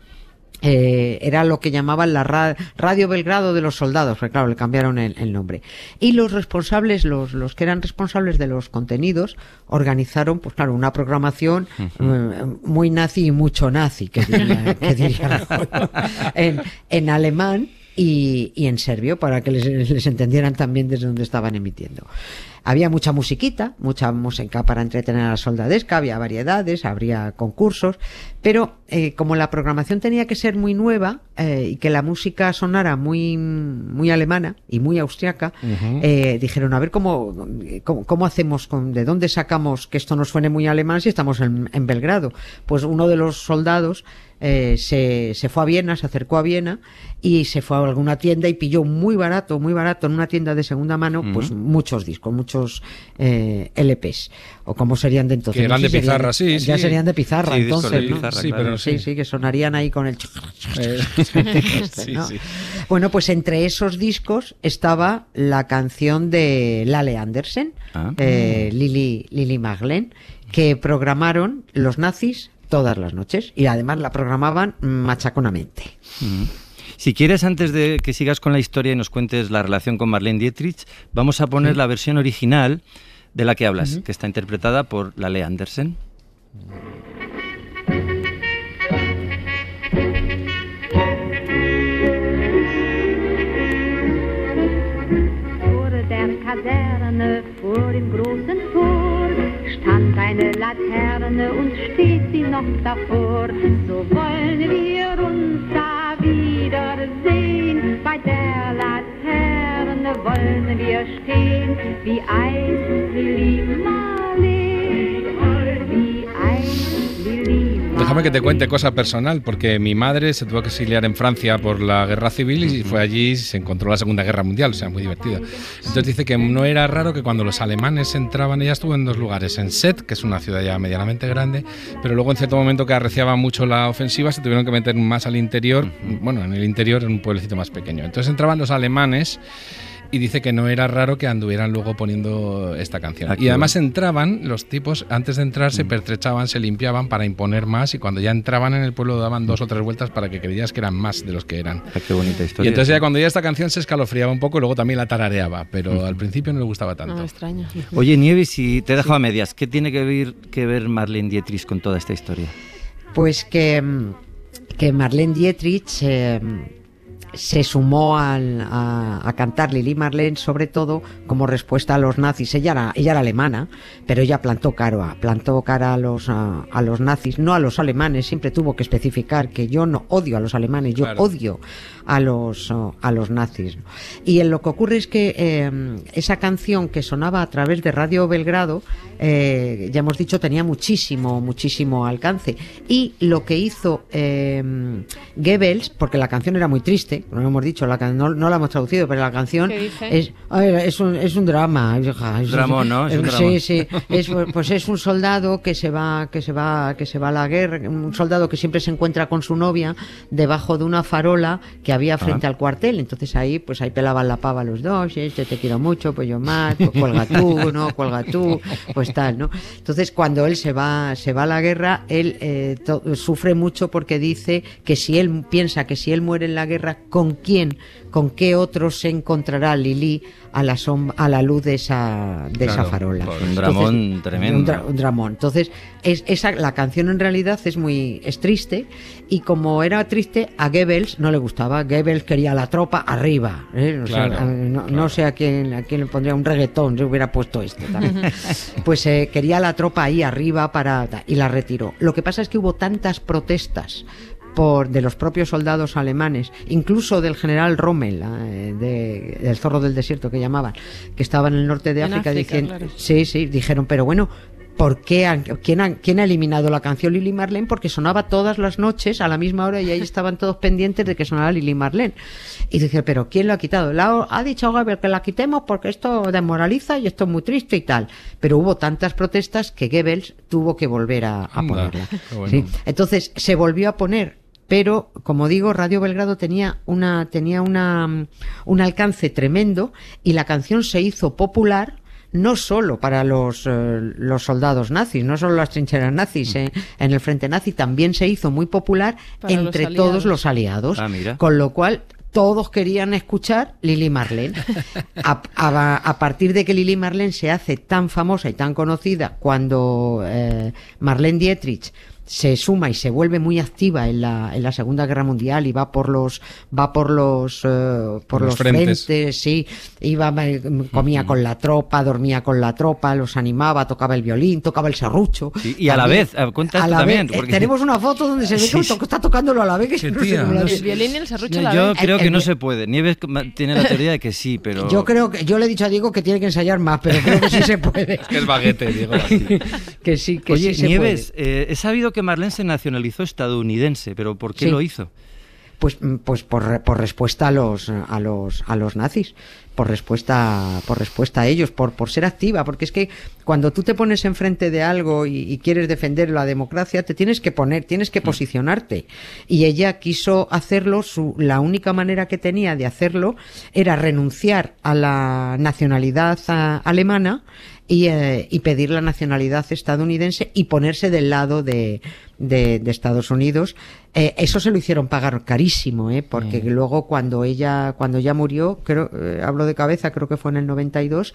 Eh, era lo que llamaban la ra- Radio Belgrado de los soldados, porque claro, le cambiaron el, el nombre. Y los responsables, los, los que eran responsables de los contenidos, organizaron, pues claro, una programación uh-huh. eh, muy nazi y mucho nazi, que diría, que diría en, en alemán y, y en serbio, para que les, les entendieran también desde donde estaban emitiendo. Había mucha musiquita, mucha música para entretener a la soldadesca, había variedades, habría concursos, pero eh, como la programación tenía que ser muy nueva eh, y que la música sonara muy muy alemana y muy austriaca, uh-huh. eh, dijeron, a ver cómo, cómo, cómo hacemos, con, de dónde sacamos que esto nos suene muy alemán si estamos en, en Belgrado. Pues uno de los soldados eh, se, se fue a Viena, se acercó a Viena y se fue a alguna tienda y pilló muy barato, muy barato en una tienda de segunda mano, uh-huh. pues muchos discos, muchos eh, L Pes, o como serían de entonces. Que eran no sé de pizarra, serían, sí, ya sí. serían de pizarra, sí, entonces, de ¿no? pizarra, sí, claro. pero Sí, sí, que sonarían ahí con el... Eh, este, ¿no? sí, sí. Bueno, pues entre esos discos estaba la canción de Lale Andersen, ah. eh, Lili, Lili Marlene, que programaron los nazis todas las noches y además la programaban machaconamente. Mm. Si quieres, antes de que sigas con la historia y nos cuentes la relación con Marlene Dietrich, vamos a poner sí. la versión original de la que hablas, uh-huh. que está interpretada por Lale Andersen. Vor der Kaserne, vor dem großen Tor, stand eine Laterne und steht sie noch davor. So wollen wir uns da wiedersehen, bei der Laterne wollen wir stehen, wie einst Lili Marlene, wie einst Lili Marlene. Déjame que te cuente cosa personal, porque mi madre se tuvo que exiliar en Francia por la guerra civil y fue allí y se encontró la Segunda Guerra Mundial, o sea, muy divertida. Entonces dice que no era raro que cuando los alemanes entraban, ella estuvo en dos lugares, en Sète, que es una ciudad ya medianamente grande, pero luego en cierto momento que arreciaba mucho la ofensiva, se tuvieron que meter más al interior, bueno, en el interior, en un pueblecito más pequeño. Entonces entraban los alemanes y dice que no era raro que anduvieran luego poniendo esta canción. Aquí. Y además entraban, los tipos, antes de entrar se pertrechaban, se limpiaban para imponer más y cuando ya entraban en el pueblo daban dos o tres vueltas para que creías que eran más de los que eran. Ah, qué bonita historia. Y entonces ya cuando ya esta canción se escalofriaba un poco y luego también la tarareaba, pero uh-huh. al principio no le gustaba tanto. No, extraño. Oye, Nieves, si te he dejado a medias, ¿qué tiene que ver, que ver Marlene Dietrich con toda esta historia? Pues que, que Marlene Dietrich... Eh, se sumó al, a, a cantar Lili Marlene sobre todo como respuesta a los nazis. Ella era, ella era alemana, pero ella plantó cara, plantó cara a los, a, a los nazis, no a los alemanes. Siempre tuvo que especificar que yo no odio a los alemanes, yo claro. odio a los, a los nazis. Y en lo que ocurre es que eh, esa canción que sonaba a través de Radio Belgrado, eh, ya hemos dicho, tenía muchísimo, muchísimo alcance. Y lo que hizo eh, Goebbels, porque la canción era muy triste, dice, no lo hemos dicho, la can- no, no la hemos traducido, pero la canción es, a ver, es, un, es un drama. Es, Dramón, ¿no? Es un sí, dramón. sí. Es, pues es un soldado que se va, que se va, que se va a la guerra, un soldado que siempre se encuentra con su novia debajo de una farola que había frente Ah. al cuartel. Entonces ahí, pues ahí pelaban la pava los dos, este te quiero mucho, pues yo más, pues cuelga tú, no, cuelga tú, pues tal, ¿no? Entonces cuando él se va, se va a la guerra, él eh, to- sufre mucho porque dice que si él piensa que si él muere en la guerra, ¿con quién, con qué otro se encontrará Lili a la som- a la luz de esa de Claro, esa farola? pues un dramón Entonces, tremendo. Un, dra- un dramón. Entonces, es, esa, la canción en realidad es muy es triste, y como era triste, a Goebbels no le gustaba. Goebbels quería la tropa arriba, ¿eh? O sea, Claro, no, claro. no sé a quién, a quién le pondría un reggaetón, se hubiera puesto este también. Pues eh, quería la tropa ahí arriba para y la retiró. Lo que pasa es que hubo tantas protestas por de los propios soldados alemanes, incluso del general Rommel, eh, de, del zorro del desierto que llamaban, que estaba en el norte de En África, África, diciendo, claro. sí, sí, dijeron, pero bueno, ¿por qué han- quién, ha, quién ha eliminado la canción Lili Marlene? Porque sonaba todas las noches a la misma hora y ahí estaban todos pendientes de que sonara Lili Marlene. Y dije, pero ¿quién lo ha quitado? La, ha dicho Gabriel que la quitemos porque esto desmoraliza y esto es muy triste y tal. Pero hubo tantas protestas que Goebbels tuvo que volver a, a Anda, ponerla. qué bueno. Sí. Entonces se volvió a poner. Pero, como digo, Radio Belgrado tenía una tenía una mm, un alcance tremendo, y la canción se hizo popular no solo para los, eh, los soldados nazis, no solo las trincheras nazis eh, en el frente nazi, también se hizo muy popular Para los entre aliados. todos los aliados. Ah, mira. Con lo cual todos querían escuchar Lili Marlene. A, a- a partir de que Lili Marlene se hace tan famosa y tan conocida, cuando eh, Marlene Dietrich se suma y se vuelve muy activa en la, en la Segunda Guerra Mundial y va por los va por los eh, por Los los frentes. frentes, sí, iba eh, comía con la tropa, dormía con la tropa, los animaba, tocaba el violín, tocaba el serrucho. Sí, y a la También- vez, eh, cuenta a la también, vez, eh, porque- tenemos una foto donde se ve Sí, que sí. to- está tocándolo a la vez, que Qué no sé tía. cómo la- El violín y el serrucho a la Yo vez. creo El- que no el- se puede. Nieves tiene la teoría de que sí, pero... Yo creo que yo le he dicho a Diego que tiene que ensayar más, pero creo que sí se puede. Es que es baguete, Diego. Que sí, que Oye, sí se Nieves, eh, he sabido que Marlene se nacionalizó estadounidense, pero ¿por qué Sí. lo hizo? Pues, mm, pues por, re- por respuesta a los a los a los nazis, por respuesta por respuesta a ellos, por por ser activa, porque es que cuando tú te pones enfrente de algo y, y quieres defender la democracia, te tienes que poner, tienes que posicionarte, y ella quiso hacerlo. Su, la única manera que tenía de hacerlo era renunciar a la nacionalidad a- alemana y, eh, y pedir la nacionalidad estadounidense y ponerse del lado de, de, de Estados Unidos. Eh, eso se lo hicieron pagar carísimo, ¿eh? Porque luego cuando ella cuando ella murió, creo, eh, hablo de cabeza, creo que fue en el noventa y dos,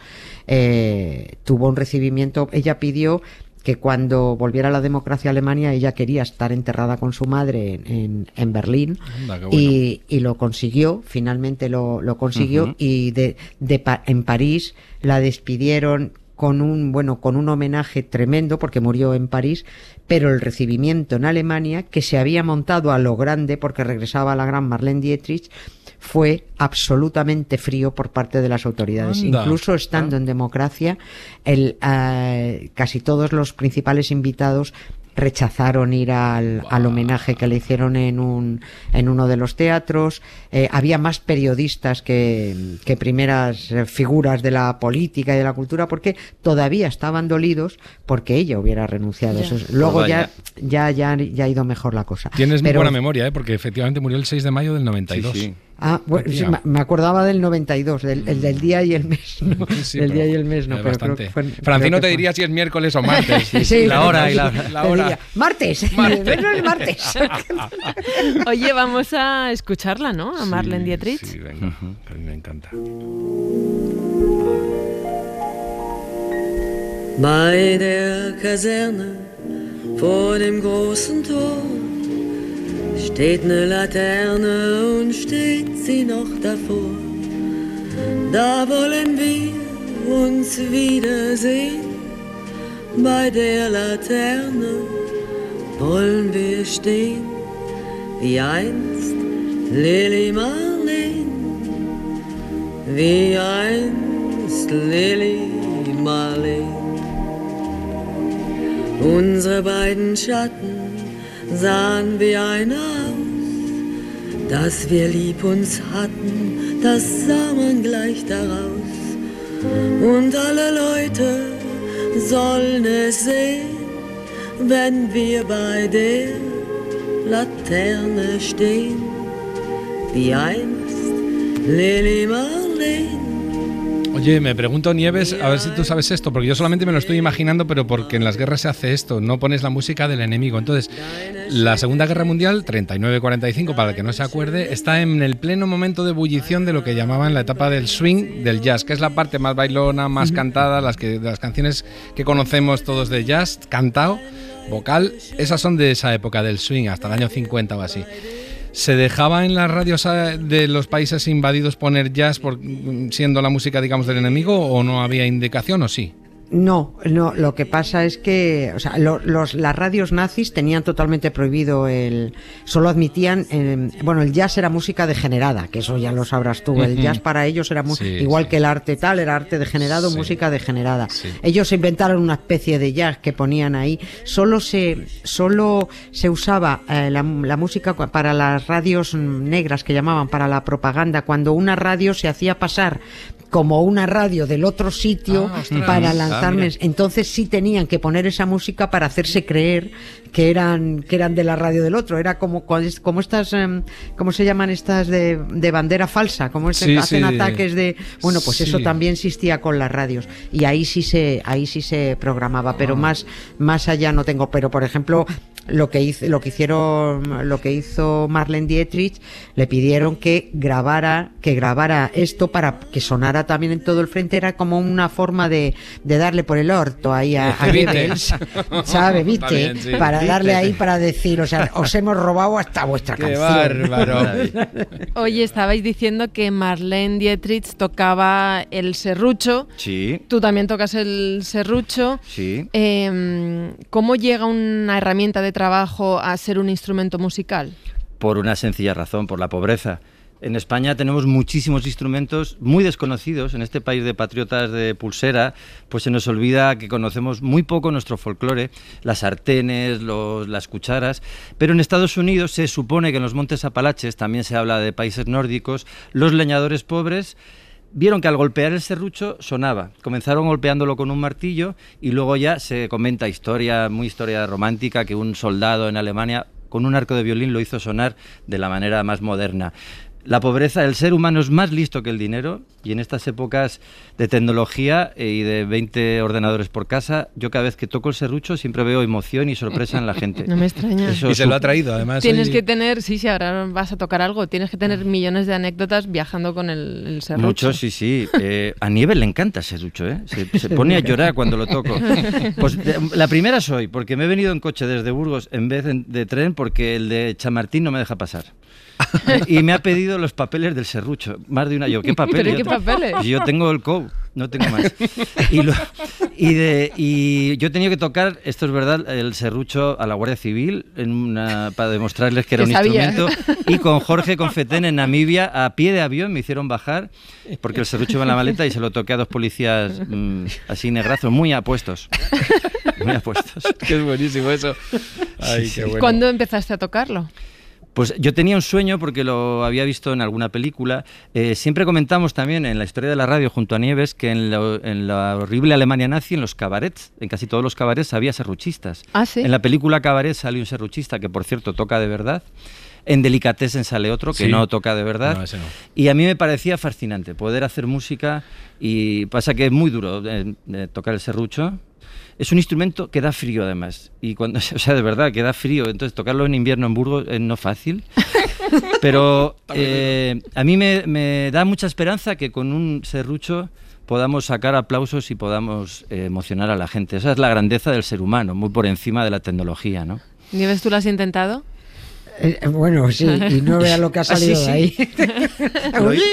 eh, tuvo un recibimiento. Ella pidió que cuando volviera la democracia a Alemania, ella quería estar enterrada con su madre en, en, en Berlín. Anda, qué bueno. y, y lo consiguió, finalmente lo, lo consiguió. Ujú. Y de, de Pa- en París la despidieron con un bueno con un homenaje tremendo, porque murió en París, pero el recibimiento en Alemania, que se había montado a lo grande porque regresaba la gran Marlene Dietrich, fue absolutamente frío por parte de las autoridades. Anda. Incluso estando en democracia, el, eh, casi todos los principales invitados rechazaron ir al, al homenaje que le hicieron en un en uno de los teatros. Eh, había más periodistas que, que primeras eh, figuras de la política y de la cultura, porque todavía estaban dolidos porque ella hubiera renunciado. Ya. Eso es- luego Pues ya, vaya. ya ya ya ha ido mejor la cosa. Tienes muy Pero- buena memoria, ¿eh? Porque efectivamente murió el seis de mayo del noventa y dos. Sí, sí. Ah, bueno, sí, Tía. me- me acordaba del noventa y dos, del, el del día y el mes, ¿no? Sí, sí, del pero día y el mes, no, es pero creo bastante. que fue, Francino creo que te fue- diría si es miércoles o martes. Sí, sí, La hora y la- la te hora. diría, martes, Martes. no el martes. Oye, vamos a escucharla, ¿no? A Marlene Sí, Dietrich. Sí, venga, que a mí me encanta. Bei der Kaserne vor dem großen Tor steht eine Laterne und steht sie noch davor. Da wollen wir uns wiedersehen. Bei der Laterne wollen wir stehen, wie einst Lili Marleen, wie einst Lili Marleen. Unsere beiden Schatten sahen wie ein aus, dass wir lieb uns hatten, das sah man gleich daraus. Und alle Leute sollen es sehen, wenn wir bei der Laterne stehen, wie einst Lili Marleen. Oye, me pregunto, Nieves, a ver si tú sabes esto, porque yo solamente me lo estoy imaginando, pero porque en las guerras se hace esto, no pones la música del enemigo. Entonces, la Segunda Guerra Mundial, treinta y nueve cuarenta y cinco, para el que no se acuerde, está en el pleno momento de ebullición de lo que llamaban la etapa del swing del jazz, que es la parte más bailona, más cantada, las, que, las canciones que conocemos todos de jazz, cantado, vocal, esas son de esa época del swing, hasta el año cincuenta o así. ¿Se dejaba en las radios de los países invadidos poner jazz por, siendo la música, digamos, del enemigo, o no había indicación, o sí? No, no, lo que pasa es que, o sea, lo, los, las radios nazis tenían totalmente prohibido el, solo admitían, eh, bueno, el jazz era música degenerada, que eso ya lo sabrás tú, el jazz para ellos era mu- sí, igual sí. que el arte tal, era arte degenerado, sí. música degenerada. Sí. Ellos inventaron una especie de jazz que ponían ahí, solo se, solo se usaba eh, la, la música para las radios negras que llamaban, para la propaganda, cuando una radio se hacía pasar como una radio del otro sitio ah, para lanzarme. Ah, entonces sí tenían que poner esa música para hacerse creer que eran que eran de la radio del otro. Era como como estas, um, ¿cómo se llaman estas de, de bandera falsa? Como este, sí, hacen sí. ataques de... Bueno, pues sí. eso también existía con las radios. Y ahí sí se ahí sí se programaba, pero ah. más más allá no tengo. Pero, por ejemplo, lo que hizo, lo que hicieron, lo que hizo Marlene Dietrich, le pidieron que grabara, que grabara esto para que sonara también en todo el frente. Era como una forma de, de darle por el orto ahí a, a Goebbels, ¿sabe? ¿Viste? Bien, sí. Para darle ahí, para decir, o sea, os hemos robado hasta vuestra ¡Qué canción. bárbaro! Oye, estabais diciendo que Marlene Dietrich tocaba el serrucho. Sí. Tú también tocas el serrucho. Sí. Eh, ¿Cómo llega una herramienta de trabajo a ser un instrumento musical? Por una sencilla razón, por la pobreza. En España tenemos muchísimos instrumentos muy desconocidos. En este país de patriotas de pulsera, pues se nos olvida que conocemos muy poco nuestro folclore, las sartenes, los, las cucharas. Pero en Estados Unidos se supone que en los Montes Apalaches, también se habla de países nórdicos, los leñadores pobres vieron que al golpear el serrucho sonaba. Comenzaron golpeándolo con un martillo y luego ya se comenta historia, muy historia romántica, que un soldado en Alemania con un arco de violín lo hizo sonar de la manera más moderna. La pobreza, el ser humano es más listo que el dinero, y en estas épocas de tecnología y de veinte ordenadores por casa, yo cada vez que toco el serrucho siempre veo emoción y sorpresa en la gente. No me extraña. Eso y se lo ha traído, además. Tienes hoy... que tener, sí, sí, ahora vas a tocar algo, tienes que tener millones de anécdotas viajando con el, el serrucho. Muchos, sí, sí. Eh, a Nieves le encanta el serrucho, ¿eh? Se, se pone a llorar cuando lo toco. Pues de, la primera soy, porque me he venido en coche desde Burgos en vez de, de tren, porque el de Chamartín no me deja pasar. Y me ha pedido los papeles del serrucho, más de una. Yo, ¿qué papeles? ¿Pero qué papeles? Yo tengo el C O U, no tengo más. Y, lo, y, de, y yo he tenido que tocar, esto es verdad, el serrucho a la Guardia Civil en una, para demostrarles que era un sabía. instrumento. Y con Jorge Confetén en Namibia, a pie de avión, me hicieron bajar, porque el serrucho iba en la maleta y se lo toqué a dos policías mmm, así negrazos, muy apuestos. Muy apuestos. Que es buenísimo eso. Ay, qué bueno. ¿Cuándo empezaste a tocarlo? Pues yo tenía un sueño porque lo había visto en alguna película. Eh, siempre comentamos también en la historia de la radio junto a Nieves que en, lo, en la horrible Alemania nazi, en los cabarets, en casi todos los cabarets había serruchistas. ¿Ah, sí? En la película Cabaret sale un serruchista que, por cierto, toca de verdad. En Delicatessen sale otro que sí. no toca de verdad. No, ese no. Y a mí me parecía fascinante poder hacer música, y pasa que es muy duro eh, eh, tocar el serrucho. Es un instrumento que da frío, además, y cuando, o sea, de verdad, que da frío. Entonces, tocarlo en invierno en Burgos es no fácil, pero eh, a mí me, me da mucha esperanza que con un serrucho podamos sacar aplausos y podamos eh, emocionar a la gente. Esa es la grandeza del ser humano, muy por encima de la tecnología, ¿no? Nieves, ¿tú lo has intentado? Eh, bueno, sí, y no veas lo que ha salido ah, sí, sí. de ahí.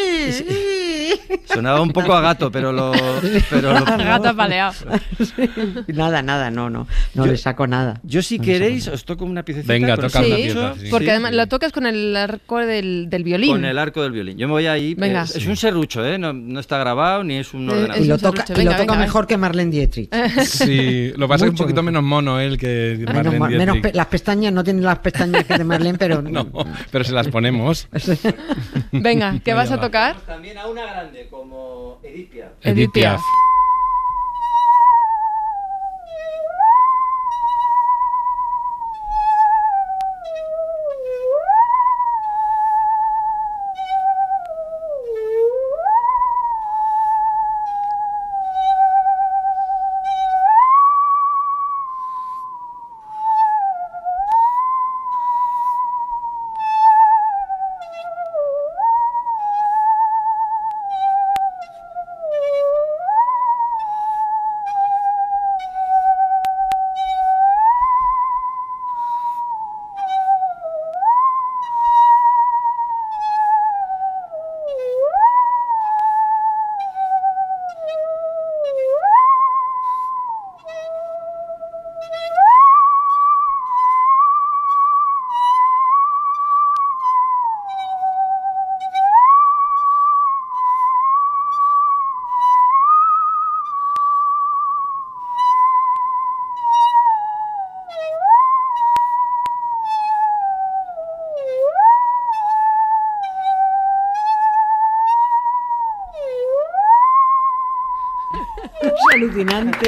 Sonaba un poco a gato, pero lo... Pero lo gato apaleado. Nada, nada, no, no. no yo, le saco nada. Yo si no queréis os toco una piececita. Venga, toca sí, una pieza. Sí. Porque sí. además lo tocas con el arco del, del violín. Con el arco del violín. Yo me voy ahí. Venga. Es, es un serrucho, ¿eh? No, no está grabado ni es un Eh, ordenador. Y lo un toca, serrucho. y lo Venga, toca venga, mejor que Marlene Dietrich. Sí, lo pasa es un Mucho poquito mejor. menos mono él que Menos, Marlene ma- menos Dietrich. pe- las pestañas, no tiene las pestañas que de Marlene, pero... No, pero se las ponemos. Venga, ¿qué vas a va. tocar? También a una grande como Edith Piaf. Edith Piaf. Es alucinante.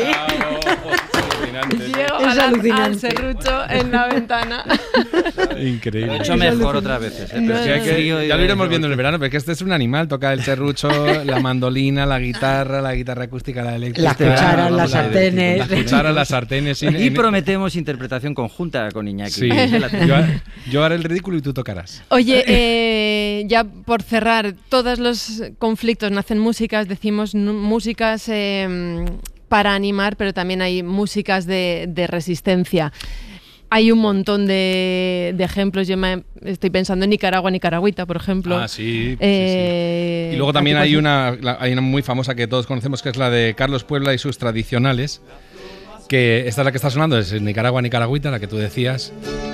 Llego Es al, al alucinante. serrucho en la ventana. Increíble. Lo he hecho mejor otra vez. ¿eh? No, Pero Sí, hay que- frío y ya lo iremos de- viendo en el verano, pero es que este es un animal, toca el serrucho, la mandolina, la guitarra, la guitarra acústica, la eléctrica. Las cucharas, la- las la- sartenes. Las cucharas, las sartenes. sí, Y en- prometemos interpretación conjunta con Iñaki. Sí, La- yo, yo haré el ridículo y tú tocarás. Oye, eh, ya por cerrar, todos los conflictos nacen músicas, decimos nu- músicas eh, para animar, pero también hay músicas de, de resistencia. Hay un montón de, de ejemplos. Yo me estoy pensando en Nicaragua, Nicaragüita, por ejemplo. Ah, sí. sí, Eh, sí. Y luego también ¿a ti hay cuál- una, la- hay una muy famosa que todos conocemos, que es la de Carlos Puebla y sus tradicionales. Que esta es la que está sonando, es Nicaragua, Nicaragüita, la que tú decías.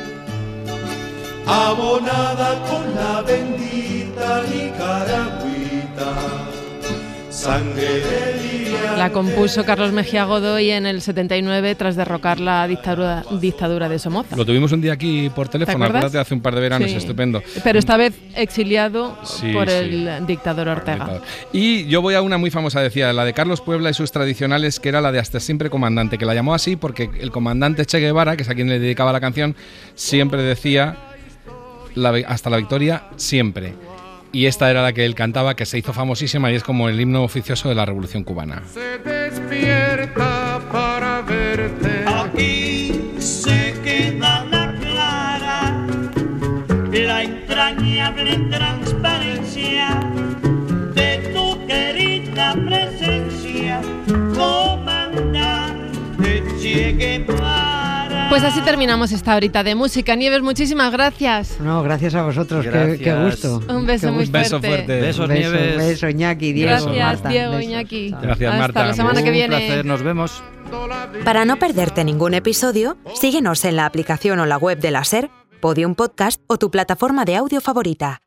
Abonada con la bendita Nicaragüita, sangre de liria. La compuso Carlos Mejía Godoy en el setenta y nueve tras derrocar la dictadura, dictadura de Somoza. Lo tuvimos un día aquí por teléfono, acuerdas? acuérdate, hace un par de veranos, Sí. estupendo. Pero esta vez exiliado Sí, por sí. el dictador Ortega. Y yo voy a una muy famosa, decía, la de Carlos Puebla y sus tradicionales, que era la de Hasta siempre comandante, que la llamó así porque el comandante Che Guevara, que es a quien le dedicaba la canción, siempre decía la, vi- hasta la victoria siempre. Y esta era la que él cantaba, que se hizo famosísima y es como el himno oficioso de la Revolución Cubana. Se despierta para verte. Aquí se queda la clara, la entrañable transparencia de tu querida presencia, comandante Che Guevara. Pues así terminamos esta horita de música. Nieves, muchísimas gracias. No, gracias a vosotros, qué, Gracias. qué gusto. Un beso Qué muy gusto. Beso fuerte. fuerte. Besos, Un beso, Nieves. un beso, Iñaki, Diego, Gracias, Marta. Diego, Besos. Iñaki. Chao. Gracias, Hasta Marta. la semana Un que viene. placer, nos vemos. Para no perderte ningún episodio, síguenos en la aplicación o la web de la SER, Podium Podcast o tu plataforma de audio favorita.